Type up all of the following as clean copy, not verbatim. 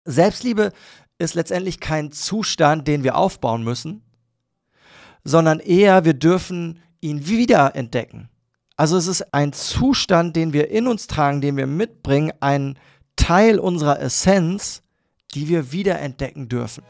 Selbstliebe ist letztendlich kein Zustand, den wir aufbauen müssen, sondern eher, wir dürfen ihn wiederentdecken. Also es ist ein Zustand, den wir in uns tragen, den wir mitbringen, ein Teil unserer Essenz, die wir wiederentdecken dürfen.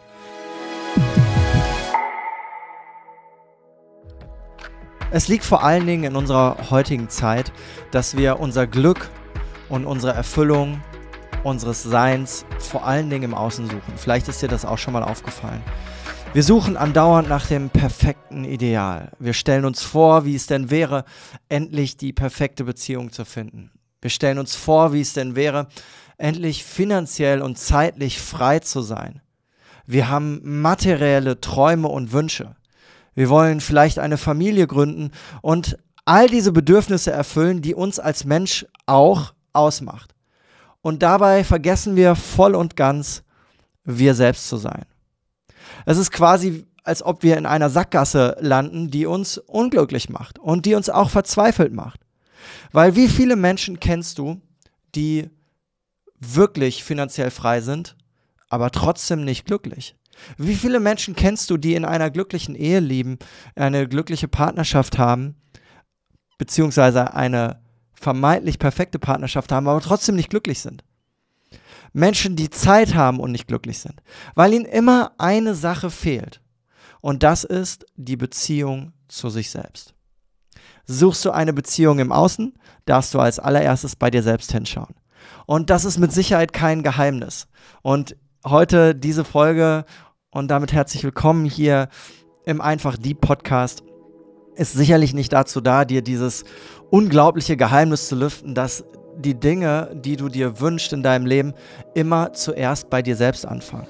Es liegt vor allen Dingen in unserer heutigen Zeit, dass wir unser Glück und unsere Erfüllung unseres Seins vor allen Dingen im Außen suchen. Vielleicht ist dir das auch schon mal aufgefallen. Wir suchen andauernd nach dem perfekten Ideal. Wir stellen uns vor, wie es denn wäre, endlich die perfekte Beziehung zu finden. Wir stellen uns vor, wie es denn wäre, endlich finanziell und zeitlich frei zu sein. Wir haben materielle Träume und Wünsche. Wir wollen vielleicht eine Familie gründen und all diese Bedürfnisse erfüllen, die uns als Mensch auch ausmacht. Und dabei vergessen wir voll und ganz, wir selbst zu sein. Es ist quasi, als ob wir in einer Sackgasse landen, die uns unglücklich macht und die uns auch verzweifelt macht. Weil wie viele Menschen kennst du, die wirklich finanziell frei sind, aber trotzdem nicht glücklich? Wie viele Menschen kennst du, die in einer glücklichen Ehe leben, eine glückliche Partnerschaft haben, beziehungsweise eine vermeintlich perfekte Partnerschaft haben, aber trotzdem nicht glücklich sind? Menschen, die Zeit haben und nicht glücklich sind, weil ihnen immer eine Sache fehlt. Und das ist die Beziehung zu sich selbst. Suchst du eine Beziehung im Außen, darfst du als allererstes bei dir selbst hinschauen. Und das ist mit Sicherheit kein Geheimnis. Und heute diese Folge und damit herzlich willkommen hier im Einfach Deep Podcast ist sicherlich nicht dazu da, dir dieses unglaubliche Geheimnis zu lüften, dass die Dinge, die du dir wünschst in deinem Leben, immer zuerst bei dir selbst anfangen.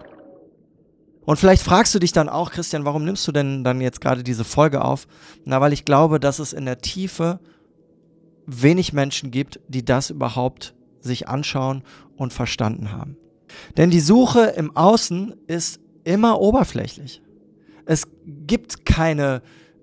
Und vielleicht fragst du dich dann auch, Christian, warum nimmst du denn dann jetzt gerade diese Folge auf? Na, weil ich glaube, dass es in der Tiefe wenig Menschen gibt, die das überhaupt sich anschauen und verstanden haben. Denn die Suche im Außen ist immer oberflächlich. Es gibt kein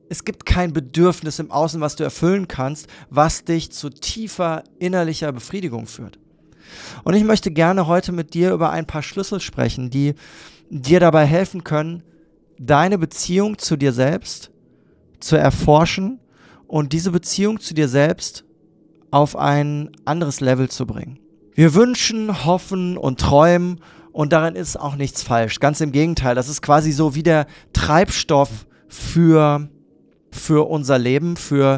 Bedürfnis im Außen, was du erfüllen kannst, was dich zu tiefer innerlicher Befriedigung führt. Und ich möchte gerne heute mit dir über ein paar Schlüssel sprechen, die dir dabei helfen können, deine Beziehung zu dir selbst zu erforschen und diese Beziehung zu dir selbst auf ein anderes Level zu bringen. Wir wünschen, hoffen und träumen und darin ist auch nichts falsch. Ganz im Gegenteil, das ist quasi so wie der Treibstoff für unser Leben,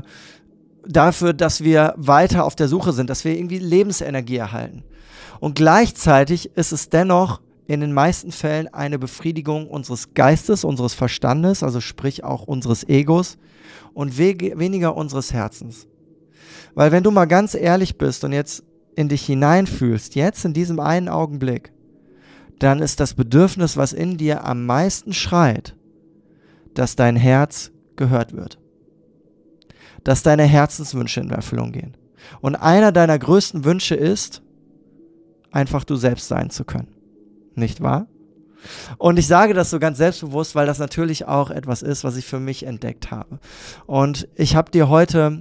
dafür, dass wir weiter auf der Suche sind, dass wir irgendwie Lebensenergie erhalten. Und gleichzeitig ist es dennoch in den meisten Fällen eine Befriedigung unseres Geistes, unseres Verstandes, also sprich auch unseres Egos und weniger unseres Herzens. Weil wenn du mal ganz ehrlich bist und jetzt in dich hineinfühlst, jetzt in diesem einen Augenblick, dann ist das Bedürfnis, was in dir am meisten schreit, dass dein Herz gehört wird. Dass deine Herzenswünsche in Erfüllung gehen. Und einer deiner größten Wünsche ist, einfach du selbst sein zu können. Nicht wahr? Und ich sage das so ganz selbstbewusst, weil das natürlich auch etwas ist, was ich für mich entdeckt habe. Und ich habe dir heute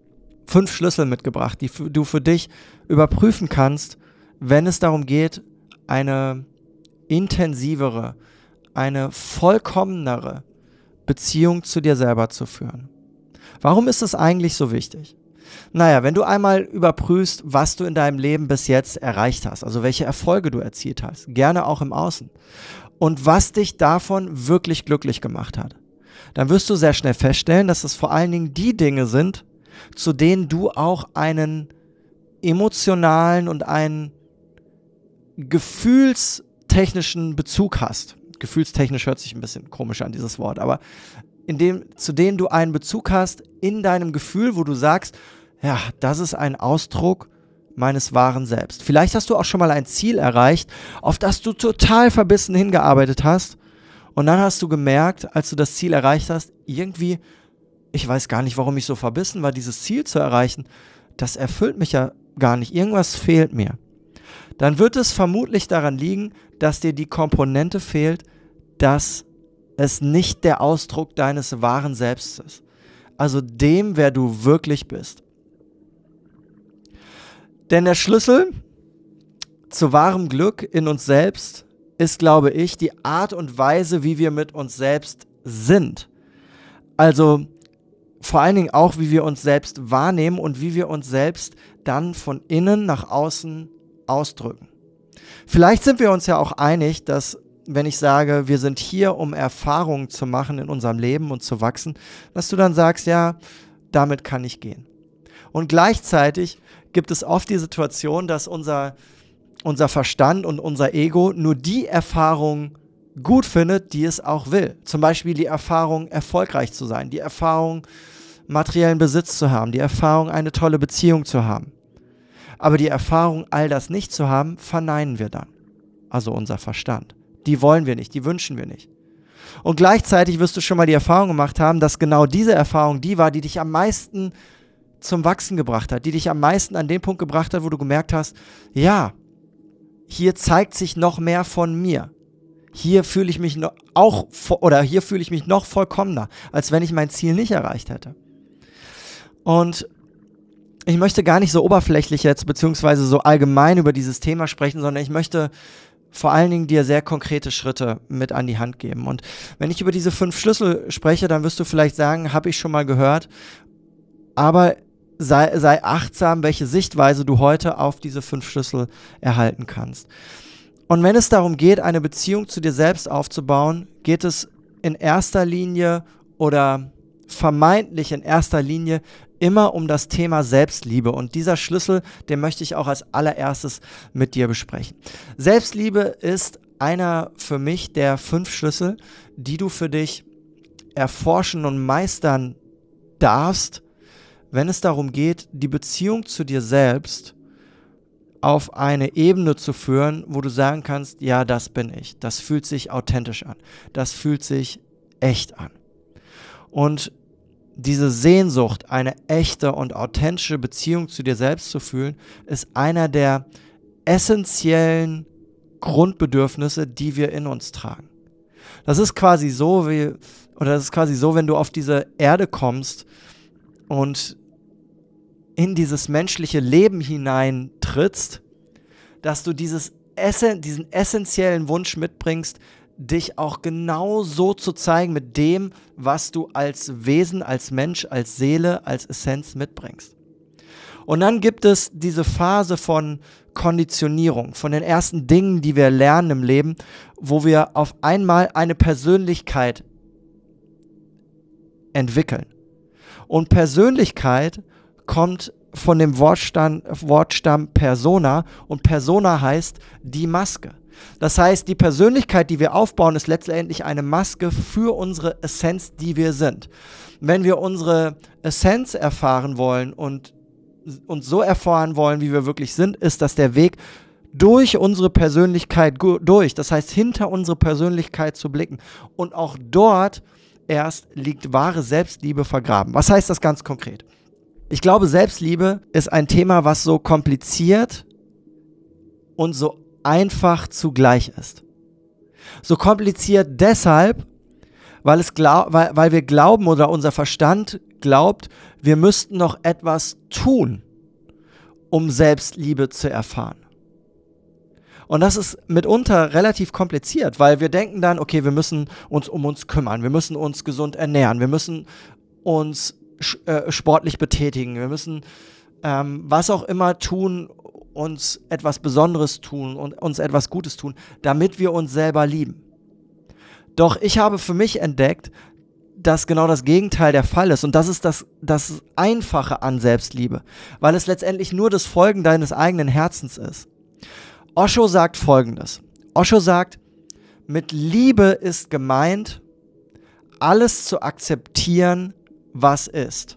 5 Schlüssel mitgebracht, die du für dich überprüfen kannst, wenn es darum geht, eine intensivere, eine vollkommenere Beziehung zu dir selber zu führen. Warum ist es eigentlich so wichtig? Naja, wenn du einmal überprüfst, was du in deinem Leben bis jetzt erreicht hast, also welche Erfolge du erzielt hast, gerne auch im Außen, und was dich davon wirklich glücklich gemacht hat, dann wirst du sehr schnell feststellen, dass es vor allen Dingen die Dinge sind, zu denen du auch einen emotionalen und einen gefühlstechnischen Bezug hast. Gefühlstechnisch hört sich ein bisschen komisch an, dieses Wort, aber zu denen du einen Bezug hast in deinem Gefühl, wo du sagst, ja, das ist ein Ausdruck meines wahren Selbst. Vielleicht hast du auch schon mal ein Ziel erreicht, auf das du total verbissen hingearbeitet hast und dann hast du gemerkt, als du das Ziel erreicht hast, irgendwie, ich weiß gar nicht, warum ich so verbissen war, dieses Ziel zu erreichen, das erfüllt mich ja gar nicht, irgendwas fehlt mir. Dann wird es vermutlich daran liegen, dass dir die Komponente fehlt, dass es nicht der Ausdruck deines wahren Selbst ist. Also dem, wer du wirklich bist. Denn der Schlüssel zu wahrem Glück in uns selbst ist, glaube ich, die Art und Weise, wie wir mit uns selbst sind. Also vor allen Dingen auch, wie wir uns selbst wahrnehmen und wie wir uns selbst dann von innen nach außen ausdrücken. Vielleicht sind wir uns ja auch einig, dass, wenn ich sage, wir sind hier, um Erfahrungen zu machen in unserem Leben und zu wachsen, dass du dann sagst, ja, damit kann ich gehen. Und gleichzeitig gibt es oft die Situation, dass unser Verstand und unser Ego nur die Erfahrung gut findet, die es auch will. Zum Beispiel die Erfahrung, erfolgreich zu sein, die Erfahrung, materiellen Besitz zu haben, die Erfahrung, eine tolle Beziehung zu haben. Aber die Erfahrung, all das nicht zu haben, verneinen wir dann. Also unser Verstand. Die wollen wir nicht, die wünschen wir nicht. Und gleichzeitig wirst du schon mal die Erfahrung gemacht haben, dass genau diese Erfahrung die war, die dich am meisten zum Wachsen gebracht hat, die dich am meisten an den Punkt gebracht hat, wo du gemerkt hast, ja, hier zeigt sich noch mehr von mir. Hier fühle ich mich noch vollkommener, als wenn ich mein Ziel nicht erreicht hätte. Und ich möchte gar nicht so oberflächlich jetzt, beziehungsweise so allgemein über dieses Thema sprechen, sondern ich möchte vor allen Dingen dir sehr konkrete Schritte mit an die Hand geben. Und wenn ich über diese 5 Schlüssel spreche, dann wirst du vielleicht sagen, habe ich schon mal gehört, aber sei achtsam, welche Sichtweise du heute auf diese 5 Schlüssel erhalten kannst. Und wenn es darum geht, eine Beziehung zu dir selbst aufzubauen, geht es in erster Linie oder vermeintlich in erster Linie immer um das Thema Selbstliebe. Und dieser Schlüssel, den möchte ich auch als allererstes mit dir besprechen. Selbstliebe ist einer für mich der 5 Schlüssel, die du für dich erforschen und meistern darfst, wenn es darum geht, die Beziehung zu dir selbst auf eine Ebene zu führen, wo du sagen kannst, ja, das bin ich. Das fühlt sich authentisch an. Das fühlt sich echt an. Und diese Sehnsucht, eine echte und authentische Beziehung zu dir selbst zu fühlen, ist einer der essentiellen Grundbedürfnisse, die wir in uns tragen. Das ist quasi so, wenn du auf diese Erde kommst und in dieses menschliche Leben hineintrittst, dass du diesen essentiellen Wunsch mitbringst, dich auch genau so zu zeigen mit dem, was du als Wesen, als Mensch, als Seele, als Essenz mitbringst. Und dann gibt es diese Phase von Konditionierung, von den ersten Dingen, die wir lernen im Leben, wo wir auf einmal eine Persönlichkeit entwickeln. Und Persönlichkeit kommt von dem Wortstamm Persona, und Persona heißt die Maske. Das heißt, die Persönlichkeit, die wir aufbauen, ist letztendlich eine Maske für unsere Essenz, die wir sind. Wenn wir unsere Essenz erfahren wollen und uns so erfahren wollen, wie wir wirklich sind, ist das der Weg durch unsere Persönlichkeit durch. Das heißt, hinter unsere Persönlichkeit zu blicken. Und auch dort erst liegt wahre Selbstliebe vergraben. Was heißt das ganz konkret? Ich glaube, Selbstliebe ist ein Thema, was so kompliziert und so einfach zugleich ist. So kompliziert deshalb, weil wir glauben oder unser Verstand glaubt, wir müssten noch etwas tun, um Selbstliebe zu erfahren. Und das ist mitunter relativ kompliziert, weil wir denken dann, okay, wir müssen uns um uns kümmern, wir müssen uns gesund ernähren, wir müssen uns sportlich betätigen, wir müssen was auch immer tun, uns etwas Besonderes tun und uns etwas Gutes tun, damit wir uns selber lieben. Doch ich habe für mich entdeckt, dass genau das Gegenteil der Fall ist, und das ist das Einfache an Selbstliebe, weil es letztendlich nur das Folgen deines eigenen Herzens ist. Osho sagt Folgendes. Osho sagt, mit Liebe ist gemeint, alles zu akzeptieren, was ist.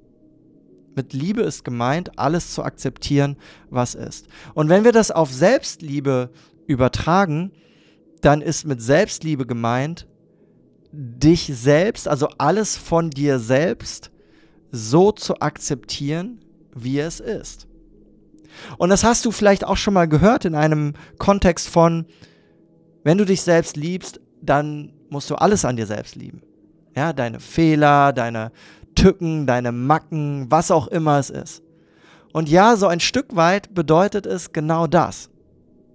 Mit Liebe ist gemeint, alles zu akzeptieren, was ist. Und wenn wir das auf Selbstliebe übertragen, dann ist mit Selbstliebe gemeint, dich selbst, also alles von dir selbst, so zu akzeptieren, wie es ist. Und das hast du vielleicht auch schon mal gehört in einem Kontext von, wenn du dich selbst liebst, dann musst du alles an dir selbst lieben. Ja, deine Fehler, deine Tücken, deine Macken, was auch immer es ist. Und ja, so ein Stück weit bedeutet es genau das.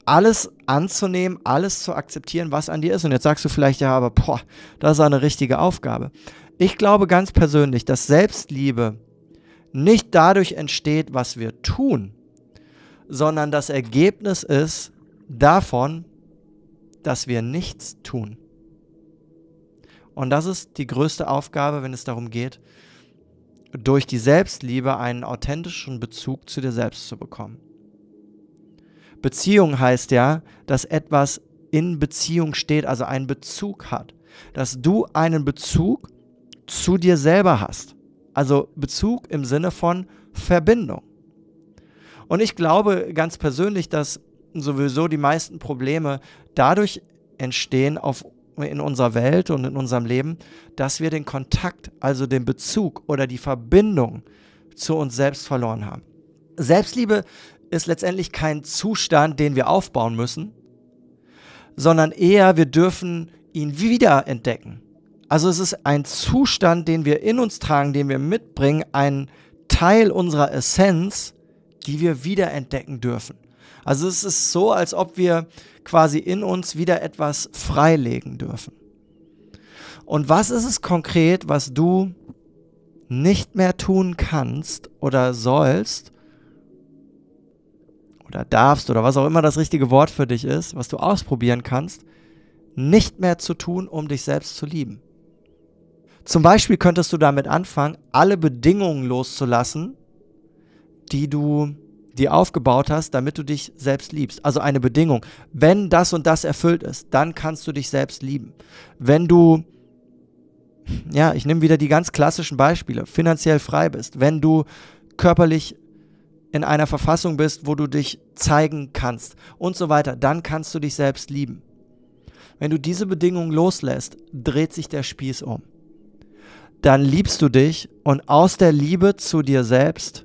alles anzunehmen, alles zu akzeptieren, was an dir ist. Und jetzt sagst du vielleicht, ja, aber das ist eine richtige Aufgabe. Ich glaube ganz persönlich, dass Selbstliebe nicht dadurch entsteht, was wir tun, sondern das Ergebnis ist davon, dass wir nichts tun. Und das ist die größte Aufgabe, wenn es darum geht, durch die Selbstliebe einen authentischen Bezug zu dir selbst zu bekommen. Beziehung heißt ja, dass etwas in Beziehung steht, also einen Bezug hat. Dass du einen Bezug zu dir selber hast. Also Bezug im Sinne von Verbindung. Und ich glaube ganz persönlich, dass sowieso die meisten Probleme dadurch entstehen in unserer Welt und in unserem Leben, dass wir den Kontakt, also den Bezug oder die Verbindung zu uns selbst verloren haben. Selbstliebe ist letztendlich kein Zustand, den wir aufbauen müssen, sondern eher wir dürfen ihn wiederentdecken. Also es ist ein Zustand, den wir in uns tragen, den wir mitbringen, ein Teil unserer Essenz, die wir wiederentdecken dürfen. Also es ist so, als ob wir quasi in uns wieder etwas freilegen dürfen. Und was ist es konkret, was du nicht mehr tun kannst oder sollst oder darfst oder was auch immer das richtige Wort für dich ist, was du ausprobieren kannst, nicht mehr zu tun, um dich selbst zu lieben? Zum Beispiel könntest du damit anfangen, alle Bedingungen loszulassen, die du dir aufgebaut hast, damit du dich selbst liebst. Also eine Bedingung. Wenn das und das erfüllt ist, dann kannst du dich selbst lieben. Wenn du, ja, ich nehme wieder die ganz klassischen Beispiele, finanziell frei bist, wenn du körperlich in einer Verfassung bist, wo du dich zeigen kannst und so weiter, dann kannst du dich selbst lieben. Wenn du diese Bedingungen loslässt, dreht sich der Spieß um. Dann liebst du dich und aus der Liebe zu dir selbst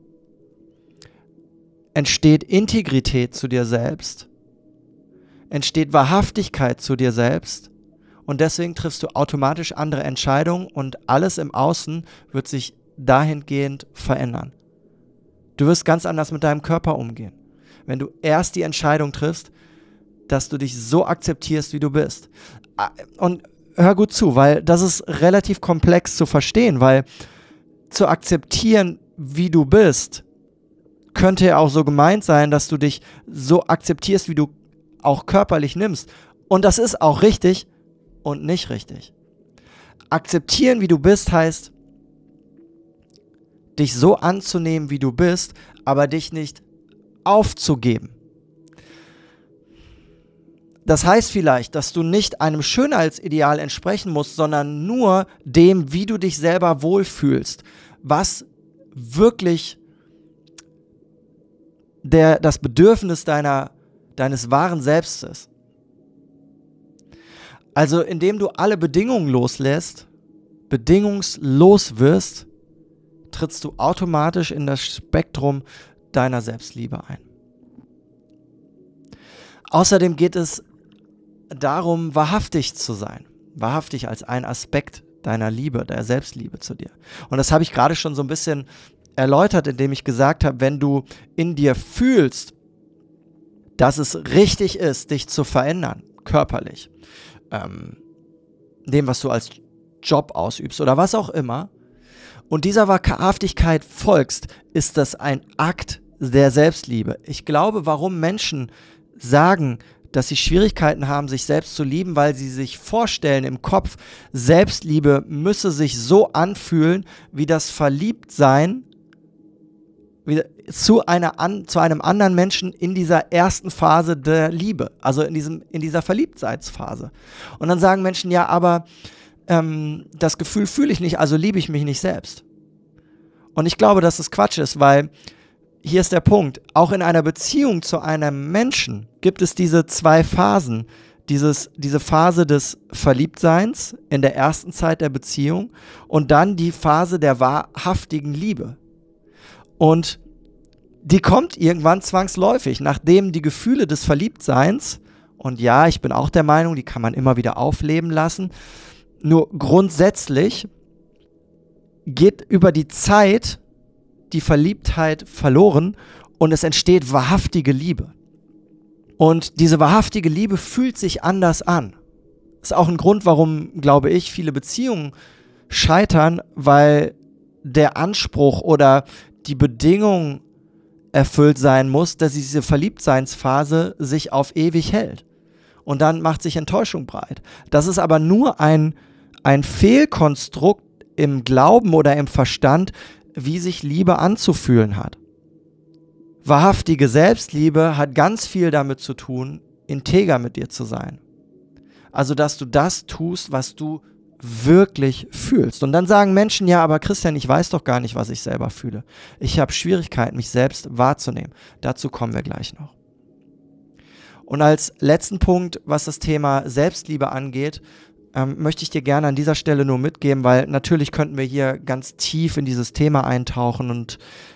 entsteht Integrität zu dir selbst, entsteht Wahrhaftigkeit zu dir selbst und deswegen triffst du automatisch andere Entscheidungen und alles im Außen wird sich dahingehend verändern. Du wirst ganz anders mit deinem Körper umgehen, wenn du erst die Entscheidung triffst, dass du dich so akzeptierst, wie du bist. Und hör gut zu, weil das ist relativ komplex zu verstehen, weil zu akzeptieren, wie du bist, könnte ja auch so gemeint sein, dass du dich so akzeptierst, wie du auch körperlich nimmst. Und das ist auch richtig und nicht richtig. Akzeptieren, wie du bist, heißt, dich so anzunehmen, wie du bist, aber dich nicht aufzugeben. Das heißt vielleicht, dass du nicht einem Schönheitsideal entsprechen musst, sondern nur dem, wie du dich selber wohlfühlst, was wirklich das Bedürfnis deines wahren Selbst ist. Also indem du alle Bedingungen loslässt, bedingungslos wirst, trittst du automatisch in das Spektrum deiner Selbstliebe ein. Außerdem geht es darum, wahrhaftig zu sein. Wahrhaftig als ein Aspekt deiner Liebe, der Selbstliebe zu dir. Und das habe ich gerade schon so ein bisschen erläutert, indem ich gesagt habe, wenn du in dir fühlst, dass es richtig ist, dich zu verändern, körperlich, dem, was du als Job ausübst oder was auch immer, und dieser Wahrhaftigkeit folgst, ist das ein Akt der Selbstliebe. Ich glaube, warum Menschen sagen, dass sie Schwierigkeiten haben, sich selbst zu lieben, weil sie sich vorstellen im Kopf, Selbstliebe müsse sich so anfühlen, wie das Verliebtsein zu einem anderen Menschen in dieser ersten Phase der Liebe, also in dieser Verliebtheitsphase. Und dann sagen Menschen, ja, aber das Gefühl fühle ich nicht, also liebe ich mich nicht selbst. Und ich glaube, dass das Quatsch ist, weil hier ist der Punkt, auch in einer Beziehung zu einem Menschen gibt es diese zwei Phasen. Diese Phase des Verliebtseins in der ersten Zeit der Beziehung und dann die Phase der wahrhaftigen Liebe. Und die kommt irgendwann zwangsläufig, nachdem die Gefühle des Verliebtseins, und ja, ich bin auch der Meinung, die kann man immer wieder aufleben lassen, nur grundsätzlich geht über die Zeit die Verliebtheit verloren und es entsteht wahrhaftige Liebe. Und diese wahrhaftige Liebe fühlt sich anders an. Ist auch ein Grund, warum, glaube ich, viele Beziehungen scheitern, weil der Anspruch oder die Bedingung erfüllt sein muss, dass diese Verliebtseinsphase sich auf ewig hält. Und dann macht sich Enttäuschung breit. Das ist aber nur ein Fehlkonstrukt im Glauben oder im Verstand, wie sich Liebe anzufühlen hat. Wahrhaftige Selbstliebe hat ganz viel damit zu tun, integer mit dir zu sein. Also, dass du das tust, was du wirklich fühlst. Und dann sagen Menschen, ja, aber Christian, ich weiß doch gar nicht, was ich selber fühle. Ich habe Schwierigkeiten, mich selbst wahrzunehmen. Dazu kommen wir gleich noch. Und als letzten Punkt, was das Thema Selbstliebe angeht, möchte ich dir gerne an dieser Stelle nur mitgeben, weil natürlich könnten wir hier ganz tief in dieses Thema eintauchen und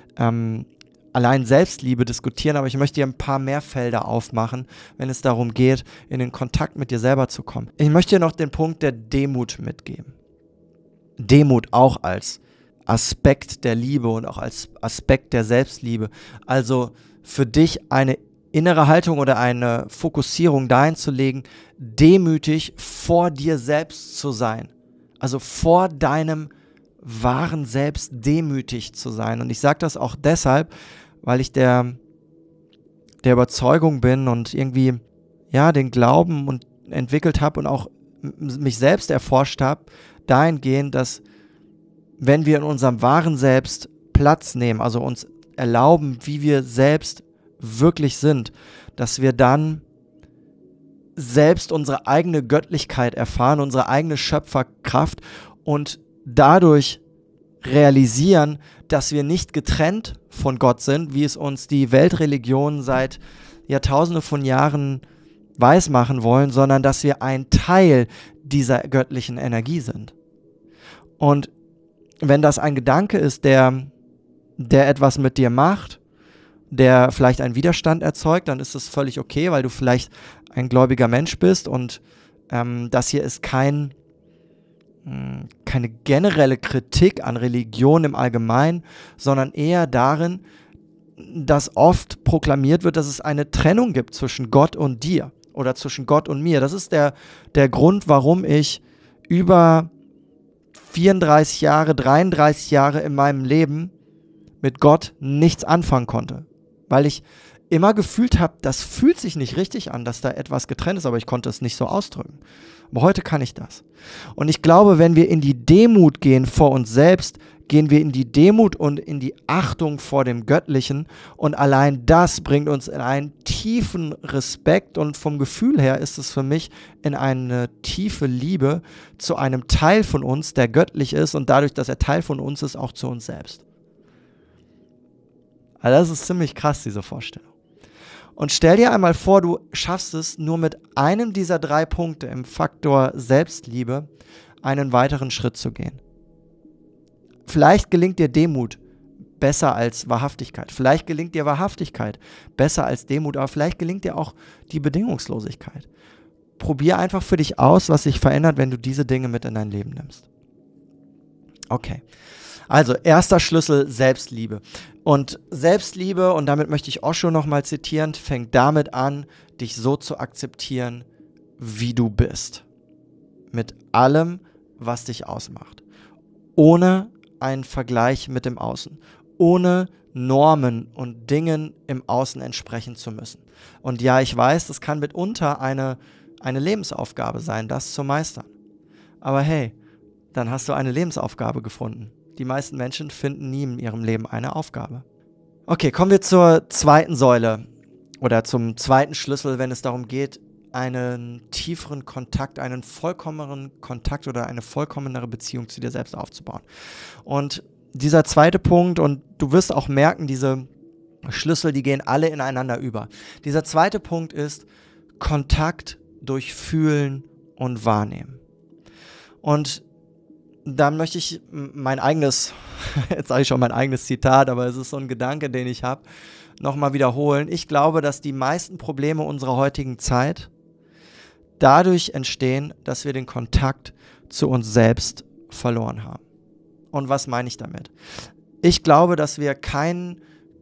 allein Selbstliebe diskutieren, aber ich möchte dir ein paar mehr Felder aufmachen, wenn es darum geht, in den Kontakt mit dir selber zu kommen. Ich möchte dir noch den Punkt der Demut mitgeben. Demut auch als Aspekt der Liebe und auch als Aspekt der Selbstliebe. Also für dich eine innere Haltung oder eine Fokussierung dahin zu legen, demütig vor dir selbst zu sein. Also vor deinem wahren Selbst demütig zu sein. Und ich sage das auch deshalb, weil ich der Überzeugung bin und irgendwie den Glauben entwickelt habe und auch mich selbst erforscht habe, dahingehend, dass wenn wir in unserem wahren Selbst Platz nehmen, also uns erlauben, wie wir selbst wirklich sind, dass wir dann selbst unsere eigene Göttlichkeit erfahren, unsere eigene Schöpferkraft und dadurch realisieren, dass wir nicht getrennt von Gott sind, wie es uns die Weltreligionen seit Jahrtausenden von Jahren weismachen wollen, sondern dass wir ein Teil dieser göttlichen Energie sind. Und wenn das ein Gedanke ist, der etwas mit dir macht, der vielleicht einen Widerstand erzeugt, dann ist das völlig okay, weil du vielleicht ein gläubiger Mensch bist und das hier ist keine generelle Kritik an Religion im Allgemeinen, sondern eher darin, dass oft proklamiert wird, dass es eine Trennung gibt zwischen Gott und dir oder zwischen Gott und mir. Das ist der Grund, warum ich über 34 Jahre, 33 Jahre in meinem Leben mit Gott nichts anfangen konnte. Weil ich immer gefühlt habe, das fühlt sich nicht richtig an, dass da etwas getrennt ist, aber ich konnte es nicht so ausdrücken. Aber heute kann ich das. Und ich glaube, wenn wir in die Demut gehen vor uns selbst, gehen wir in die Demut und in die Achtung vor dem Göttlichen und allein das bringt uns in einen tiefen Respekt und vom Gefühl her ist es für mich in eine tiefe Liebe zu einem Teil von uns, der göttlich ist und dadurch, dass er Teil von uns ist, auch zu uns selbst. Also das ist ziemlich krass, diese Vorstellung. Und stell dir einmal vor, du schaffst es nur mit einem dieser 3 Punkte im Faktor Selbstliebe einen weiteren Schritt zu gehen. Vielleicht gelingt dir Demut besser als Wahrhaftigkeit. Vielleicht gelingt dir Wahrhaftigkeit besser als Demut, aber vielleicht gelingt dir auch die Bedingungslosigkeit. Probier einfach für dich aus, was sich verändert, wenn du diese Dinge mit in dein Leben nimmst. Okay. Also, erster Schlüssel, Selbstliebe. Und Selbstliebe, und damit möchte ich Osho nochmal zitieren, fängt damit an, dich so zu akzeptieren, wie du bist. Mit allem, was dich ausmacht. Ohne einen Vergleich mit dem Außen. Ohne Normen und Dingen im Außen entsprechen zu müssen. Und ja, ich weiß, das kann mitunter eine Lebensaufgabe sein, das zu meistern. Aber hey, dann hast du eine Lebensaufgabe gefunden. Die meisten Menschen finden nie in ihrem Leben eine Aufgabe. Okay, kommen wir zur zweiten Säule oder zum zweiten Schlüssel, wenn es darum geht, einen tieferen Kontakt, einen vollkommeneren Kontakt oder eine vollkommenere Beziehung zu dir selbst aufzubauen. Und dieser zweite Punkt, und du wirst auch merken, diese Schlüssel, die gehen alle ineinander über. Dieser zweite Punkt ist Kontakt durch Fühlen und Wahrnehmen. Und da möchte ich mein eigenes, jetzt sage ich schon mein eigenes Zitat, aber es ist so ein Gedanke, den ich habe, nochmal wiederholen. Ich glaube, dass die meisten Probleme unserer heutigen Zeit dadurch entstehen, dass wir den Kontakt zu uns selbst verloren haben. Und was meine ich damit? Ich glaube, dass wir keinen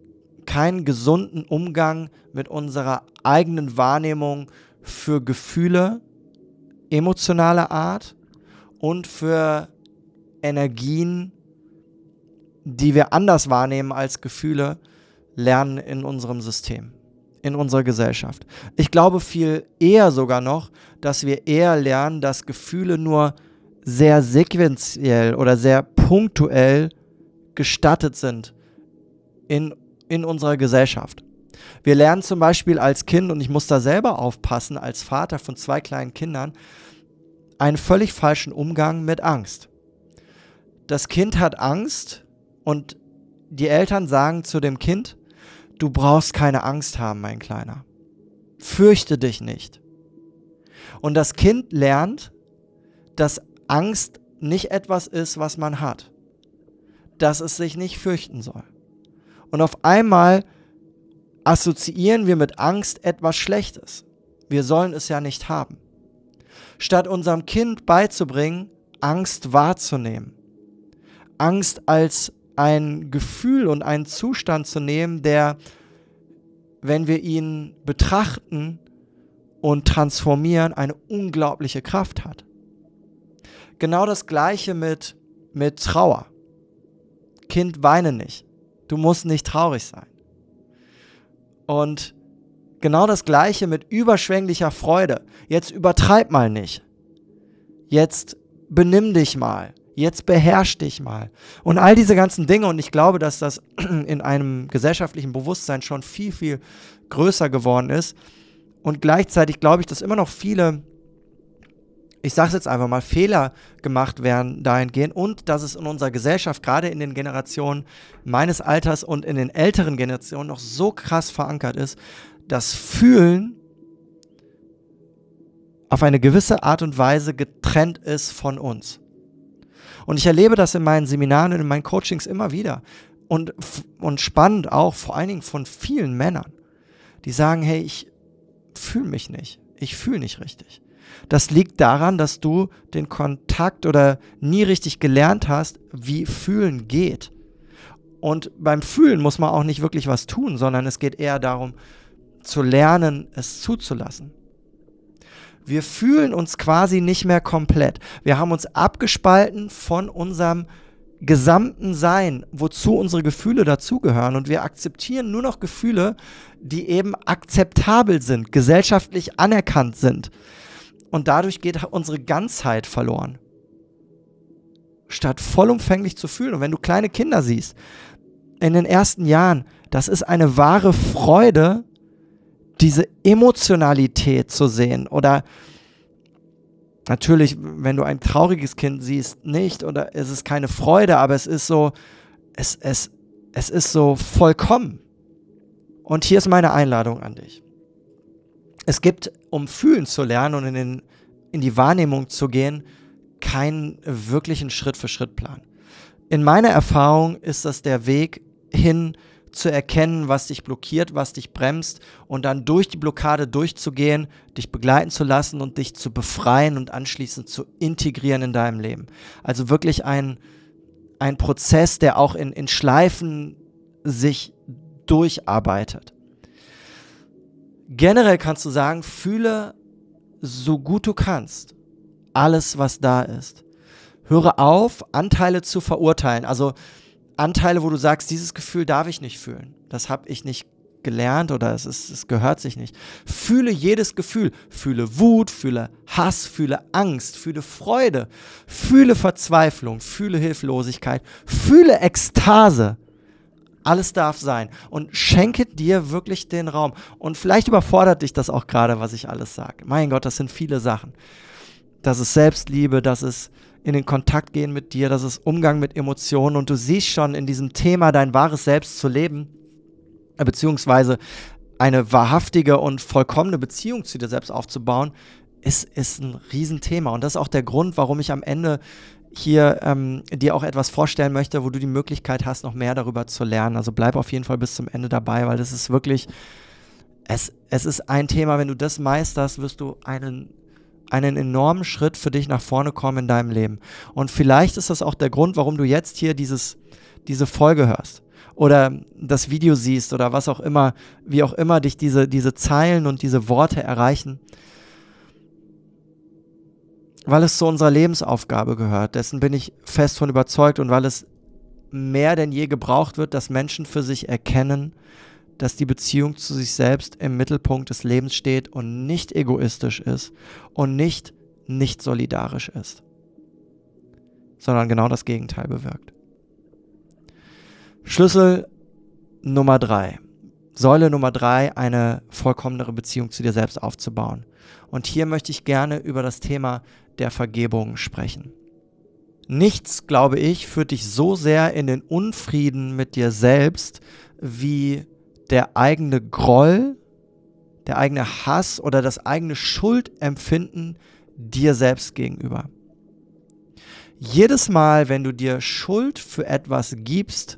keinen gesunden Umgang mit unserer eigenen Wahrnehmung für Gefühle emotionaler Art und für Energien, die wir anders wahrnehmen als Gefühle, lernen in unserem System, in unserer Gesellschaft. Ich glaube viel eher sogar noch, dass wir eher lernen, dass Gefühle nur sehr sequenziell oder sehr punktuell gestattet sind in unserer Gesellschaft. Wir lernen zum Beispiel als Kind, und ich muss da selber aufpassen, als Vater von 2 kleinen Kindern, einen völlig falschen Umgang mit Angst. Das Kind hat Angst und die Eltern sagen zu dem Kind, du brauchst keine Angst haben, mein Kleiner. Fürchte dich nicht. Und das Kind lernt, dass Angst nicht etwas ist, was man hat. Dass es sich nicht fürchten soll. Und auf einmal assoziieren wir mit Angst etwas Schlechtes. Wir sollen es ja nicht haben. Statt unserem Kind beizubringen, Angst wahrzunehmen. Angst als ein Gefühl und einen Zustand zu nehmen, der, wenn wir ihn betrachten und transformieren, eine unglaubliche Kraft hat. Genau das Gleiche mit Trauer. Kind, weine nicht. Du musst nicht traurig sein. Und genau das Gleiche mit überschwänglicher Freude. Jetzt übertreib mal nicht. Jetzt benimm dich mal. Jetzt beherrsch dich mal. Und all diese ganzen Dinge. Und ich glaube, dass das in einem gesellschaftlichen Bewusstsein schon viel, viel größer geworden ist. Und gleichzeitig glaube ich, dass immer noch viele, ich sage es jetzt einfach mal, Fehler gemacht werden dahingehend und dass es in unserer Gesellschaft, gerade in den Generationen meines Alters und in den älteren Generationen noch so krass verankert ist, dass Fühlen auf eine gewisse Art und Weise getrennt ist von uns. Und ich erlebe das in meinen Seminaren und in meinen Coachings immer wieder. Und spannend auch, vor allen Dingen von vielen Männern, die sagen, hey, ich fühle mich nicht. Ich fühle nicht richtig. Das liegt daran, dass du den Kontakt oder nie richtig gelernt hast, wie Fühlen geht. Und beim Fühlen muss man auch nicht wirklich was tun, sondern es geht eher darum, zu lernen, es zuzulassen. Wir fühlen uns quasi nicht mehr komplett. Wir haben uns abgespalten von unserem gesamten Sein, wozu unsere Gefühle dazugehören. Und wir akzeptieren nur noch Gefühle, die eben akzeptabel sind, gesellschaftlich anerkannt sind. Und dadurch geht unsere Ganzheit verloren. Statt vollumfänglich zu fühlen. Und wenn du kleine Kinder siehst, in den ersten Jahren, das ist eine wahre Freude, diese Emotionalität zu sehen. Oder natürlich, wenn du ein trauriges Kind siehst, nicht, oder es ist keine Freude, aber es ist so, es ist so vollkommen. Und hier ist meine Einladung an dich. Es gibt, um fühlen zu lernen und in die Wahrnehmung zu gehen, keinen wirklichen Schritt-für-Schritt-Plan. In meiner Erfahrung ist das der Weg hin zu erkennen, was dich blockiert, was dich bremst und dann durch die Blockade durchzugehen, dich begleiten zu lassen und dich zu befreien und anschließend zu integrieren in deinem Leben. Also wirklich ein Prozess, der auch in Schleifen sich durcharbeitet. Generell kannst du sagen, fühle so gut du kannst alles, was da ist. Höre auf, Anteile zu verurteilen. Also Anteile, wo du sagst, dieses Gefühl darf ich nicht fühlen. Das habe ich nicht gelernt oder es gehört sich nicht. Fühle jedes Gefühl. Fühle Wut, fühle Hass, fühle Angst, fühle Freude, fühle Verzweiflung, fühle Hilflosigkeit, fühle Ekstase. Alles darf sein. Und schenke dir wirklich den Raum. Und vielleicht überfordert dich das auch gerade, was ich alles sage. Mein Gott, das sind viele Sachen. Das ist Selbstliebe, das ist in den Kontakt gehen mit dir, das ist Umgang mit Emotionen. Und du siehst schon in diesem Thema, dein wahres Selbst zu leben, beziehungsweise eine wahrhaftige und vollkommene Beziehung zu dir selbst aufzubauen, ist ein Riesenthema. Und das ist auch der Grund, warum ich am Ende hier dir auch etwas vorstellen möchte, wo du die Möglichkeit hast, noch mehr darüber zu lernen. Also bleib auf jeden Fall bis zum Ende dabei, weil das ist wirklich, es ist ein Thema, wenn du das meisterst, wirst du einen enormen Schritt für dich nach vorne kommen in deinem Leben. Und vielleicht ist das auch der Grund, warum du jetzt hier diese Folge hörst. oder das Video siehst oder was auch immer, wie auch immer dich diese Zeilen und diese Worte erreichen, weil es zu unserer Lebensaufgabe gehört. Dessen bin ich fest von überzeugt und weil es mehr denn je gebraucht wird, dass Menschen für sich erkennen, dass die Beziehung zu sich selbst im Mittelpunkt des Lebens steht und nicht egoistisch ist und nicht solidarisch ist, sondern genau das Gegenteil bewirkt. Schlüssel Nummer 3. Säule Nummer 3, eine vollkommenere Beziehung zu dir selbst aufzubauen. Und hier möchte ich gerne über das Thema der Vergebung sprechen. Nichts, glaube ich, führt dich so sehr in den Unfrieden mit dir selbst wie der eigene Groll, der eigene Hass oder das eigene Schuldempfinden dir selbst gegenüber. Jedes Mal, wenn du dir Schuld für etwas gibst,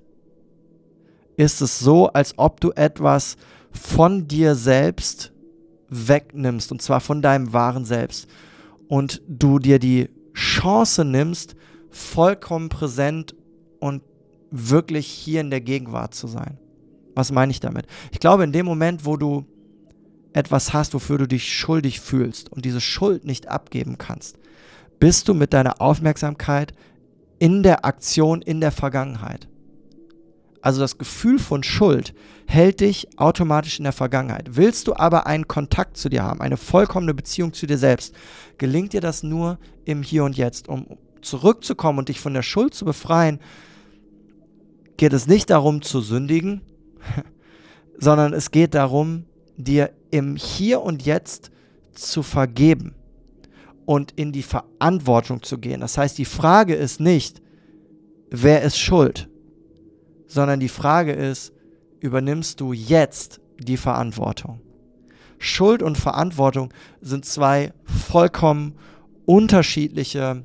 ist es so, als ob du etwas von dir selbst wegnimmst, und zwar von deinem wahren Selbst. Und du dir die Chance nimmst, vollkommen präsent und wirklich hier in der Gegenwart zu sein. Was meine ich damit? Ich glaube, in dem Moment, wo du etwas hast, wofür du dich schuldig fühlst und diese Schuld nicht abgeben kannst, bist du mit deiner Aufmerksamkeit in der Aktion in der Vergangenheit. Also das Gefühl von Schuld hält dich automatisch in der Vergangenheit. Willst du aber einen Kontakt zu dir haben, eine vollkommene Beziehung zu dir selbst, gelingt dir das nur im Hier und Jetzt. Um zurückzukommen und dich von der Schuld zu befreien, geht es nicht darum zu sündigen, sondern es geht darum, dir im Hier und Jetzt zu vergeben und in die Verantwortung zu gehen. Das heißt, die Frage ist nicht, wer ist schuld, sondern die Frage ist, übernimmst du jetzt die Verantwortung? Schuld und Verantwortung sind zwei vollkommen unterschiedliche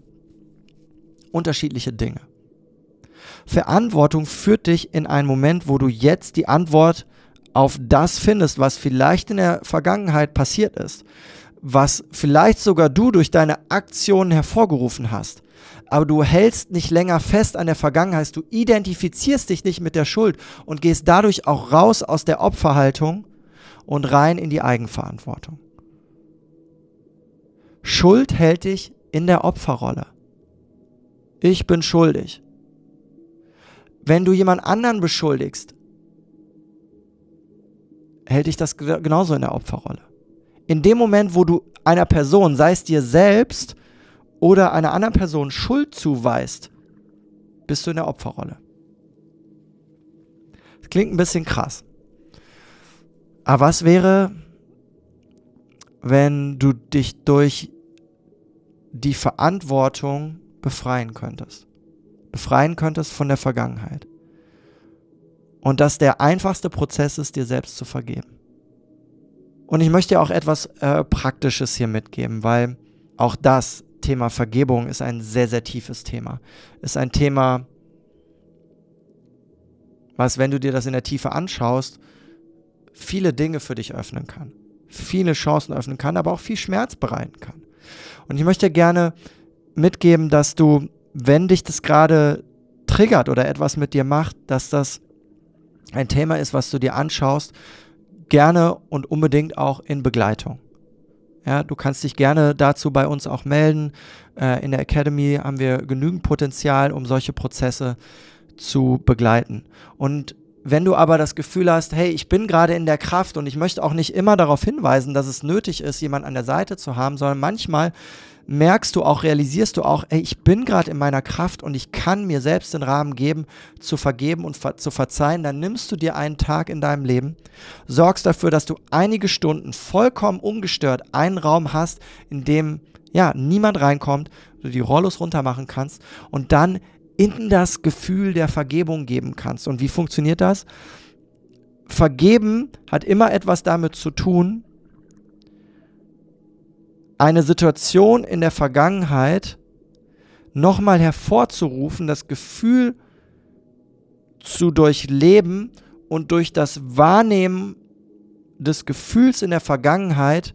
Dinge. Verantwortung führt dich in einen Moment, wo du jetzt die Antwort auf das findest, was vielleicht in der Vergangenheit passiert ist, was vielleicht sogar du durch deine Aktionen hervorgerufen hast. Aber du hältst nicht länger fest an der Vergangenheit, du identifizierst dich nicht mit der Schuld und gehst dadurch auch raus aus der Opferhaltung und rein in die Eigenverantwortung. Schuld hält dich in der Opferrolle. Ich bin schuldig. Wenn du jemand anderen beschuldigst, hält dich das genauso in der Opferrolle. In dem Moment, wo du einer Person, sei es dir selbst oder einer anderen Person, Schuld zuweist, bist du in der Opferrolle. Das klingt ein bisschen krass. Aber was wäre, wenn du dich durch die Verantwortung befreien könntest? Befreien könntest von der Vergangenheit. Und dass der einfachste Prozess ist, dir selbst zu vergeben. Und ich möchte dir auch etwas Praktisches hier mitgeben, weil auch das Thema Vergebung ist ein sehr, sehr tiefes Thema. Ist ein Thema, was, wenn du dir das in der Tiefe anschaust, viele Dinge für dich öffnen kann. Viele Chancen öffnen kann, aber auch viel Schmerz bereiten kann. Und ich möchte gerne mitgeben, dass du, wenn dich das gerade triggert oder etwas mit dir macht, dass das ein Thema ist, was du dir anschaust, gerne und unbedingt auch in Begleitung. Ja, du kannst dich gerne dazu bei uns auch melden. In der Academy haben wir genügend Potenzial, um solche Prozesse zu begleiten. Und wenn du aber das Gefühl hast, hey, ich bin gerade in der Kraft und ich möchte auch nicht immer darauf hinweisen, dass es nötig ist, jemanden an der Seite zu haben, sondern manchmal merkst du auch, realisierst du auch, ey, ich bin gerade in meiner Kraft und ich kann mir selbst den Rahmen geben, zu vergeben und zu verzeihen, dann nimmst du dir einen Tag in deinem Leben, sorgst dafür, dass du einige Stunden vollkommen ungestört einen Raum hast, in dem niemand reinkommt, du die Rollos runter machen kannst und dann in das Gefühl der Vergebung geben kannst. Und wie funktioniert das? Vergeben hat immer etwas damit zu tun, eine Situation in der Vergangenheit nochmal hervorzurufen, das Gefühl zu durchleben und durch das Wahrnehmen des Gefühls in der Vergangenheit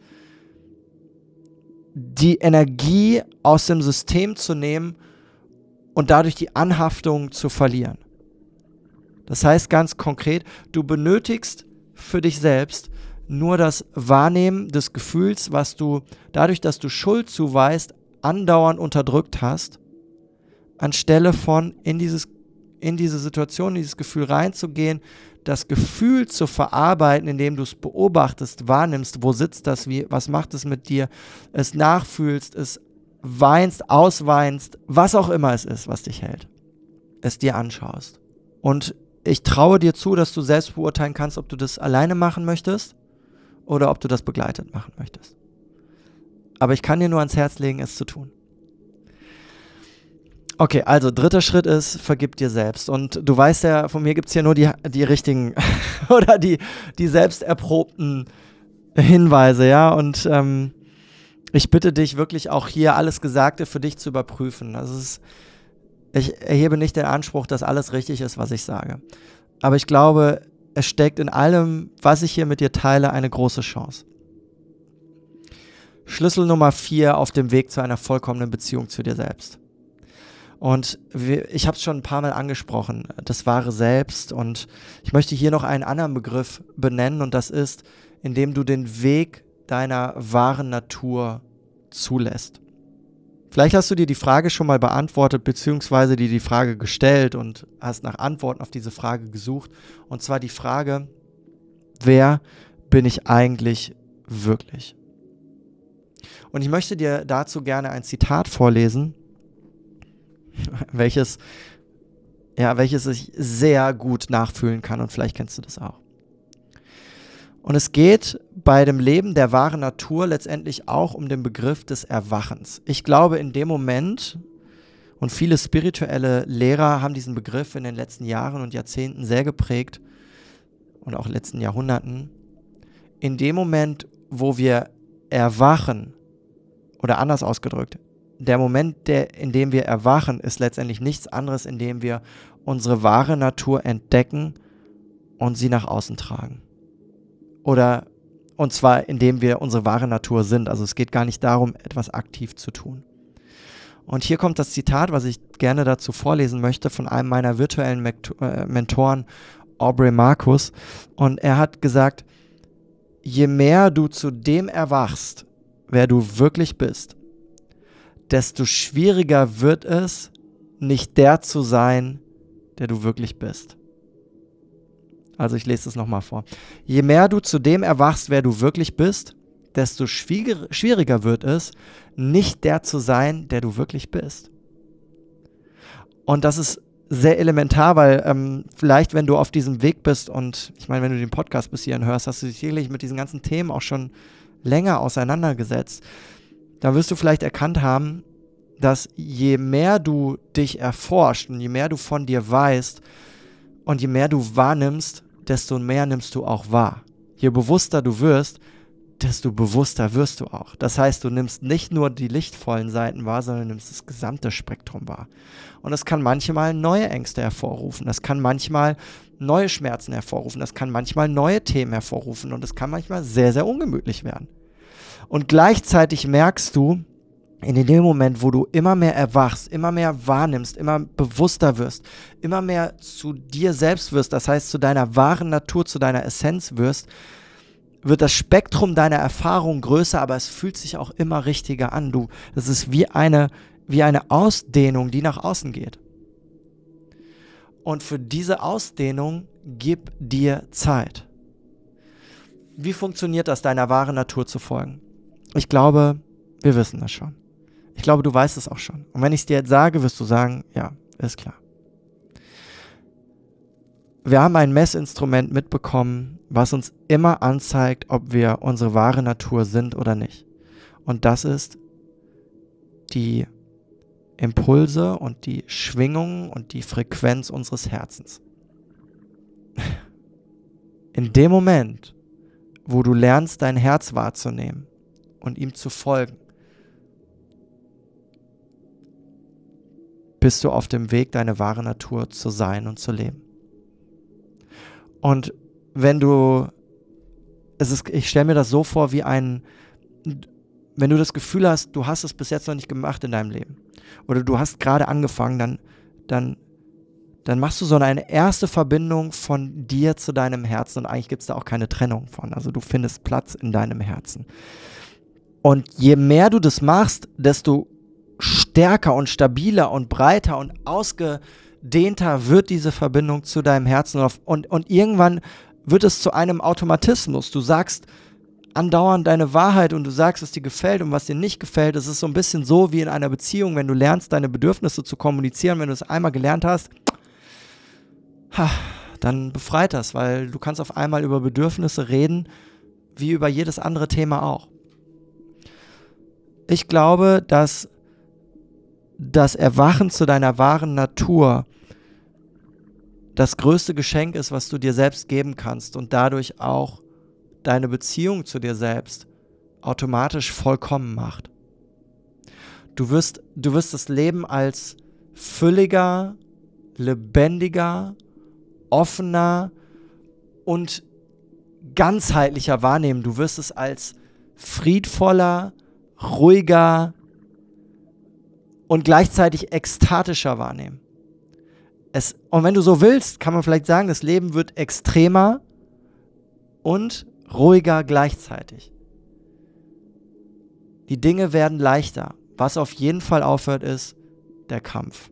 die Energie aus dem System zu nehmen und dadurch die Anhaftung zu verlieren. Das heißt ganz konkret, du benötigst für dich selbst nur das Wahrnehmen des Gefühls, was du dadurch, dass du Schuld zuweist, andauernd unterdrückt hast, anstelle von in diese Situation, in dieses Gefühl reinzugehen, das Gefühl zu verarbeiten, indem du es beobachtest, wahrnimmst, wo sitzt das, was macht es mit dir, es nachfühlst, es weinst, ausweinst, was auch immer es ist, was dich hält, es dir anschaust. Und ich traue dir zu, dass du selbst beurteilen kannst, ob du das alleine machen möchtest oder ob du das begleitet machen möchtest. Aber ich kann dir nur ans Herz legen, es zu tun. Okay, also dritter Schritt ist, vergib dir selbst. Und du weißt ja, von mir gibt es hier nur die richtigen oder die selbst erprobten Hinweise, ja. Und ich bitte dich wirklich auch hier alles Gesagte für dich zu überprüfen. Ich erhebe nicht den Anspruch, dass alles richtig ist, was ich sage. Aber ich glaube, es steckt in allem, was ich hier mit dir teile, eine große Chance. Schlüssel Nummer 4 auf dem Weg zu einer vollkommenen Beziehung zu dir selbst. Und ich habe es schon ein paar Mal angesprochen, das wahre Selbst. Und ich möchte hier noch einen anderen Begriff benennen, und das ist, indem du den Weg deiner wahren Natur zulässt. Vielleicht hast du dir die Frage schon mal beantwortet, beziehungsweise dir die Frage gestellt und hast nach Antworten auf diese Frage gesucht. Und zwar die Frage, wer bin ich eigentlich wirklich? Und ich möchte dir dazu gerne ein Zitat vorlesen, welches ich sehr gut nachfühlen kann, und vielleicht kennst du das auch. Und es geht bei dem Leben der wahren Natur letztendlich auch um den Begriff des Erwachens. Ich glaube, in dem Moment, und viele spirituelle Lehrer haben diesen Begriff in den letzten Jahren und Jahrzehnten sehr geprägt und auch in den letzten Jahrhunderten, in dem Moment, wo wir erwachen, oder anders ausgedrückt, der Moment, in dem wir erwachen, ist letztendlich nichts anderes, in dem wir unsere wahre Natur entdecken und sie nach außen tragen. Und zwar, indem wir unsere wahre Natur sind. Also es geht gar nicht darum, etwas aktiv zu tun. Und hier kommt das Zitat, was ich gerne dazu vorlesen möchte, von einem meiner virtuellen Mentoren, Aubrey Marcus. Und er hat gesagt, je mehr du zu dem erwachst, wer du wirklich bist, desto schwieriger wird es, nicht der zu sein, der du wirklich bist. Also ich lese es nochmal vor. Je mehr du zu dem erwachst, wer du wirklich bist, desto schwieriger wird es, nicht der zu sein, der du wirklich bist. Und das ist sehr elementar, weil vielleicht, wenn du auf diesem Weg bist, und ich meine, wenn du den Podcast bis hierhin hörst, hast du dich sicherlich mit diesen ganzen Themen auch schon länger auseinandergesetzt. Da wirst du vielleicht erkannt haben, dass je mehr du dich erforscht und je mehr du von dir weißt und je mehr du wahrnimmst, desto mehr nimmst du auch wahr. Je bewusster du wirst, desto bewusster wirst du auch. Das heißt, du nimmst nicht nur die lichtvollen Seiten wahr, sondern nimmst das gesamte Spektrum wahr. Und das kann manchmal neue Ängste hervorrufen, das kann manchmal neue Schmerzen hervorrufen, das kann manchmal neue Themen hervorrufen und das kann manchmal sehr, sehr ungemütlich werden. Und gleichzeitig merkst du, in dem Moment, wo du immer mehr erwachst, immer mehr wahrnimmst, immer bewusster wirst, immer mehr zu dir selbst wirst, das heißt zu deiner wahren Natur, zu deiner Essenz wirst, wird das Spektrum deiner Erfahrung größer, aber es fühlt sich auch immer richtiger an. Das ist wie eine Ausdehnung, die nach außen geht. Und für diese Ausdehnung gib dir Zeit. Wie funktioniert das, deiner wahren Natur zu folgen? Ich glaube, wir wissen das schon. Ich glaube, du weißt es auch schon. Und wenn ich es dir jetzt sage, wirst du sagen, ja, ist klar. Wir haben ein Messinstrument mitbekommen, was uns immer anzeigt, ob wir unsere wahre Natur sind oder nicht. Und das ist die Impulse und die Schwingungen und die Frequenz unseres Herzens. In dem Moment, wo du lernst, dein Herz wahrzunehmen und ihm zu folgen, bist du auf dem Weg, deine wahre Natur zu sein und zu leben. Und wenn du, ich stelle mir das so vor, wenn du das Gefühl hast, du hast es bis jetzt noch nicht gemacht in deinem Leben oder du hast gerade angefangen, dann dann machst du so eine erste Verbindung von dir zu deinem Herzen und eigentlich gibt es da auch keine Trennung von. Also du findest Platz in deinem Herzen. Und je mehr du das machst, desto stärker und stabiler und breiter und ausgedehnter wird diese Verbindung zu deinem Herzen. Und irgendwann wird es zu einem Automatismus. Du sagst andauernd deine Wahrheit und du sagst, was dir gefällt und was dir nicht gefällt. Es ist so ein bisschen so wie in einer Beziehung, wenn du lernst, deine Bedürfnisse zu kommunizieren. Wenn du es einmal gelernt hast, dann befreit das, weil du kannst auf einmal über Bedürfnisse reden, wie über jedes andere Thema auch. Ich glaube, dass das Erwachen zu deiner wahren Natur das größte Geschenk ist, was du dir selbst geben kannst und dadurch auch deine Beziehung zu dir selbst automatisch vollkommen macht. Du wirst das Leben als fülliger, lebendiger, offener und ganzheitlicher wahrnehmen. Du wirst es als friedvoller, ruhiger und gleichzeitig ekstatischer wahrnehmen. Und wenn du so willst, kann man vielleicht sagen, das Leben wird extremer und ruhiger gleichzeitig. Die Dinge werden leichter. Was auf jeden Fall aufhört, ist der Kampf.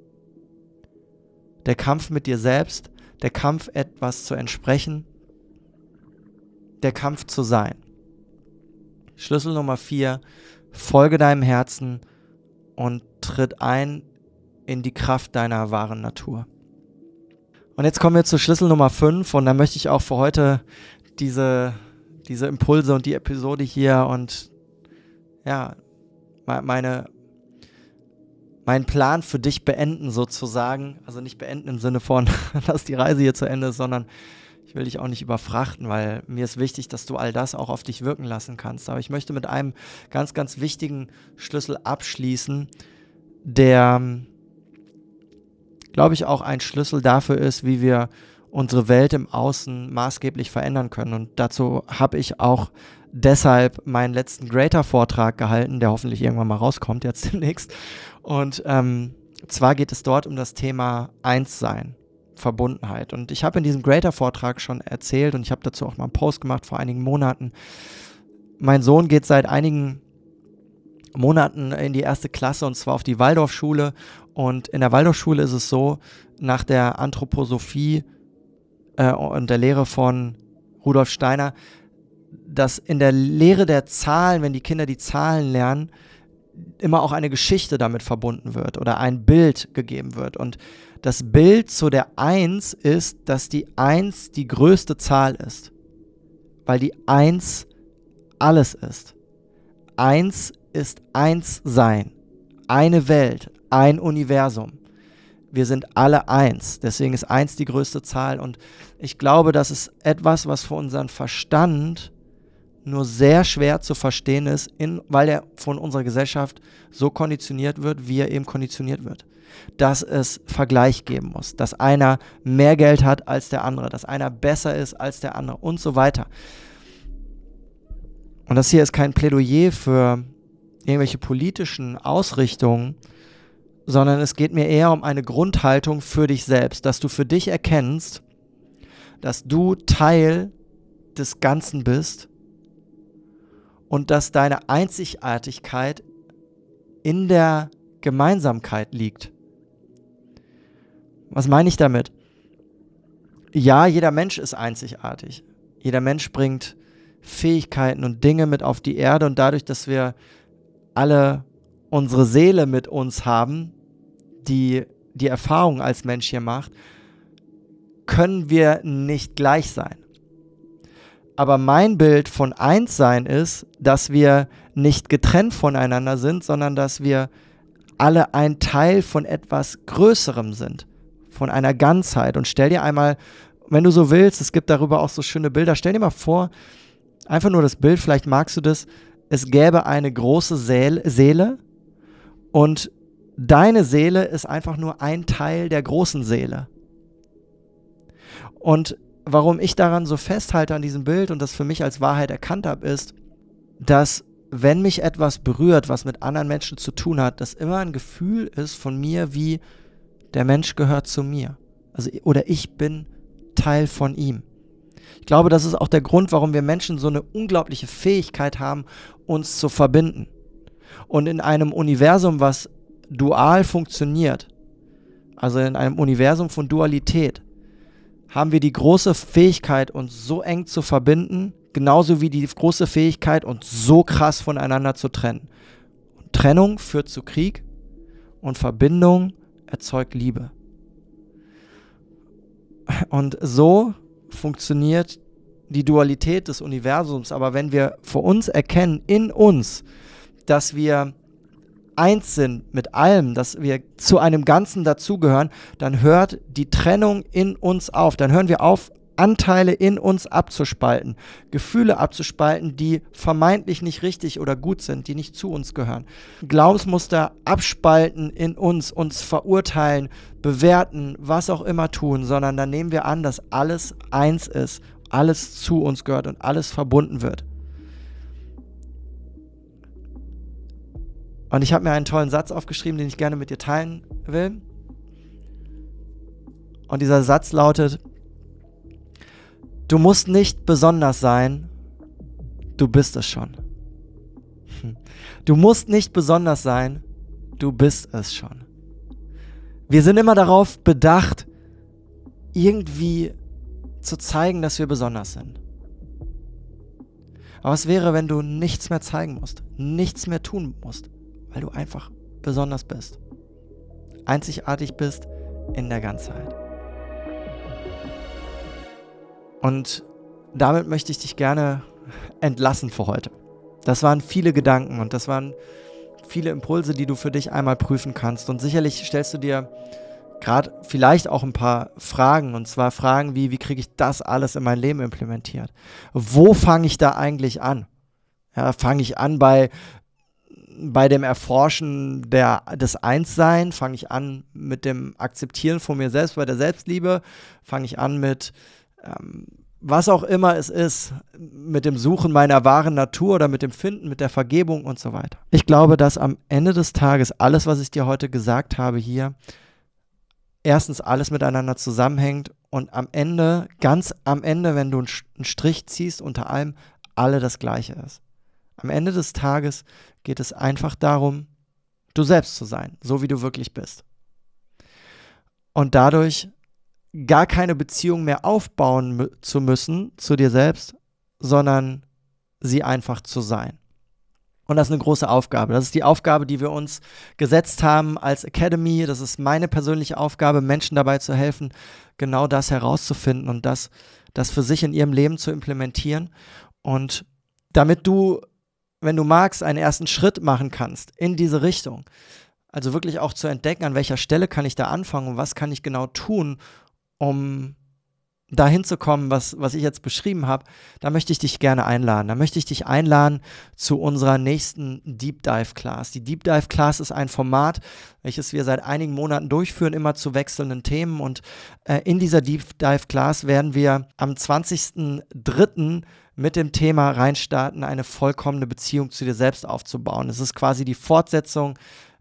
Der Kampf mit dir selbst, der Kampf, etwas zu entsprechen, der Kampf zu sein. Schlüssel Nummer 4, folge deinem Herzen und tritt ein in die Kraft deiner wahren Natur. Und jetzt kommen wir zu Schlüssel Nummer 5 und da möchte ich auch für heute diese Impulse und die Episode hier und ja, meinen Plan für dich beenden sozusagen. Also nicht beenden im Sinne von, dass die Reise hier zu Ende ist, sondern ich will dich auch nicht überfrachten, weil mir ist wichtig, dass du all das auch auf dich wirken lassen kannst. Aber ich möchte mit einem ganz, ganz wichtigen Schlüssel abschließen, der, glaube ich, auch ein Schlüssel dafür ist, wie wir unsere Welt im Außen maßgeblich verändern können. Und dazu habe ich auch deshalb meinen letzten Greater-Vortrag gehalten, der hoffentlich irgendwann mal rauskommt, jetzt demnächst. Und zwar geht es dort um das Thema Einssein, Verbundenheit. Und ich habe in diesem Greater-Vortrag schon erzählt und ich habe dazu auch mal einen Post gemacht vor einigen Monaten. Mein Sohn geht seit einigen Monaten in die 1. Klasse und zwar auf die Waldorfschule. Und in der Waldorfschule ist es so, nach der Anthroposophie und der Lehre von Rudolf Steiner, dass in der Lehre der Zahlen, wenn die Kinder die Zahlen lernen, immer auch eine Geschichte damit verbunden wird oder ein Bild gegeben wird. Und das Bild zu der 1 ist, dass die 1 die größte Zahl ist, weil die 1 alles ist. 1 ist Einssein, eine Welt, ein Universum. Wir sind alle 1, deswegen ist 1 die größte Zahl und ich glaube, das ist etwas, was für unseren Verstand nur sehr schwer zu verstehen ist, weil er von unserer Gesellschaft so konditioniert wird, wie er eben konditioniert wird. Dass es Vergleich geben muss, dass einer mehr Geld hat als der andere, dass einer besser ist als der andere und so weiter. Und das hier ist kein Plädoyer für irgendwelche politischen Ausrichtungen, sondern es geht mir eher um eine Grundhaltung für dich selbst, dass du für dich erkennst, dass du Teil des Ganzen bist und dass deine Einzigartigkeit in der Gemeinsamkeit liegt. Was meine ich damit? Ja, jeder Mensch ist einzigartig. Jeder Mensch bringt Fähigkeiten und Dinge mit auf die Erde und dadurch, dass wir alle unsere Seele mit uns haben, die die Erfahrung als Mensch hier macht, können wir nicht gleich sein. Aber mein Bild von Einssein ist, dass wir nicht getrennt voneinander sind, sondern dass wir alle ein Teil von etwas Größerem sind, von einer Ganzheit. Und stell dir einmal, wenn du so willst, es gibt darüber auch so schöne Bilder, stell dir mal vor, einfach nur das Bild, vielleicht magst du das, es gäbe eine große Seele und deine Seele ist einfach nur ein Teil der großen Seele. Und warum ich daran so festhalte an diesem Bild und das für mich als Wahrheit erkannt habe, ist, dass wenn mich etwas berührt, was mit anderen Menschen zu tun hat, das immer ein Gefühl ist von mir wie, der Mensch gehört zu mir. Also, oder ich bin Teil von ihm. Ich glaube, das ist auch der Grund, warum wir Menschen so eine unglaubliche Fähigkeit haben, uns zu verbinden. Und in einem Universum, was dual funktioniert, also in einem Universum von Dualität, haben wir die große Fähigkeit, uns so eng zu verbinden, genauso wie die große Fähigkeit, uns so krass voneinander zu trennen. Und Trennung führt zu Krieg und Verbindung erzeugt Liebe. Und so funktioniert die Dualität des Universums. Aber wenn wir für uns erkennen, in uns, dass wir eins sind mit allem, dass wir zu einem Ganzen dazugehören, dann hört die Trennung in uns auf. Dann hören wir auf, Anteile in uns abzuspalten, Gefühle abzuspalten, die vermeintlich nicht richtig oder gut sind, die nicht zu uns gehören. Glaubensmuster abspalten in uns verurteilen, bewerten, was auch immer tun, sondern dann nehmen wir an, dass alles eins ist, alles zu uns gehört und alles verbunden wird. Und ich habe mir einen tollen Satz aufgeschrieben, den ich gerne mit dir teilen will. Und dieser Satz lautet: Du musst nicht besonders sein, du bist es schon. Du musst nicht besonders sein, du bist es schon. Wir sind immer darauf bedacht, irgendwie zu zeigen, dass wir besonders sind. Aber was wäre, wenn du nichts mehr zeigen musst, nichts mehr tun musst, weil du einfach besonders bist, einzigartig bist in der Ganzheit. Und damit möchte ich dich gerne entlassen für heute. Das waren viele Gedanken und das waren viele Impulse, die du für dich einmal prüfen kannst. Und sicherlich stellst du dir gerade vielleicht auch ein paar Fragen, und zwar Fragen wie kriege ich das alles in mein Leben implementiert? Wo fange ich da eigentlich an? Ja, fange ich an bei dem Erforschen des Einssein? Fange ich an mit dem Akzeptieren von mir selbst, bei der Selbstliebe? Fange ich an mit was auch immer es ist, mit dem Suchen meiner wahren Natur oder mit dem Finden, mit der Vergebung und so weiter? Ich glaube, dass am Ende des Tages alles, was ich dir heute gesagt habe hier, erstens alles miteinander zusammenhängt und am Ende, ganz am Ende, wenn du einen Strich ziehst, unter allem alle das Gleiche ist. Am Ende des Tages geht es einfach darum, du selbst zu sein, so wie du wirklich bist. Und dadurch gar keine Beziehung mehr aufbauen zu müssen zu dir selbst, sondern sie einfach zu sein. Und das ist eine große Aufgabe. Das ist die Aufgabe, die wir uns gesetzt haben als Academy. Das ist meine persönliche Aufgabe, Menschen dabei zu helfen, genau das herauszufinden und das für sich in ihrem Leben zu implementieren. Und damit du, wenn du magst, einen ersten Schritt machen kannst in diese Richtung, also wirklich auch zu entdecken, an welcher Stelle kann ich da anfangen und was kann ich genau tun, um dahin zu kommen, was ich jetzt beschrieben habe, da möchte ich dich gerne einladen. Da möchte ich dich einladen zu unserer nächsten Deep Dive Class. Die Deep Dive Class ist ein Format, welches wir seit einigen Monaten durchführen, immer zu wechselnden Themen. Und in dieser Deep Dive Class werden wir am 20.03. mit dem Thema reinstarten, eine vollkommene Beziehung zu dir selbst aufzubauen. Es ist quasi die Fortsetzung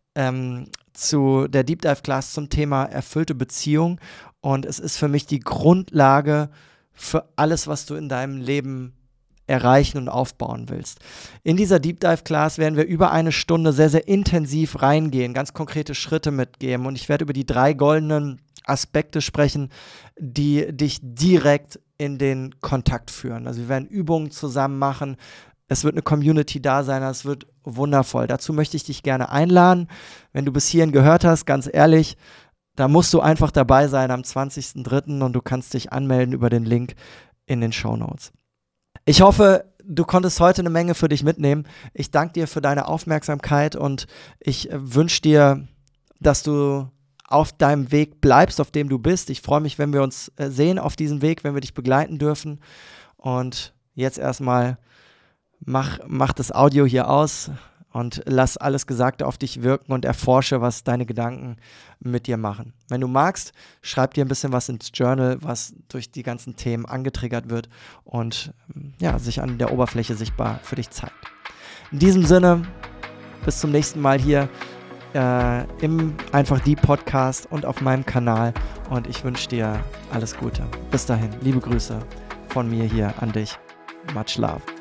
zu der Deep Dive Class zum Thema erfüllte Beziehung. Und es ist für mich die Grundlage für alles, was du in deinem Leben erreichen und aufbauen willst. In dieser Deep Dive Class werden wir über eine Stunde sehr, sehr intensiv reingehen, ganz konkrete Schritte mitgeben. Und ich werde über die 3 goldenen Aspekte sprechen, die dich direkt in den Kontakt führen. Also wir werden Übungen zusammen machen. Es wird eine Community da sein, es wird wundervoll. Dazu möchte ich dich gerne einladen. Wenn du bis hierhin gehört hast, ganz ehrlich, da musst du einfach dabei sein am 20.03. und du kannst dich anmelden über den Link in den Shownotes. Ich hoffe, du konntest heute eine Menge für dich mitnehmen. Ich danke dir für deine Aufmerksamkeit und ich wünsche dir, dass du auf deinem Weg bleibst, auf dem du bist. Ich freue mich, wenn wir uns sehen auf diesem Weg, wenn wir dich begleiten dürfen. Und jetzt erstmal mach das Audio hier aus und lass alles Gesagte auf dich wirken und erforsche, was deine Gedanken mit dir machen. Wenn du magst, schreib dir ein bisschen was ins Journal, was durch die ganzen Themen angetriggert wird und ja, sich an der Oberfläche sichtbar für dich zeigt. In diesem Sinne, bis zum nächsten Mal hier im Einfach die Podcast und auf meinem Kanal. Und ich wünsche dir alles Gute. Bis dahin, liebe Grüße von mir hier an dich. Much love.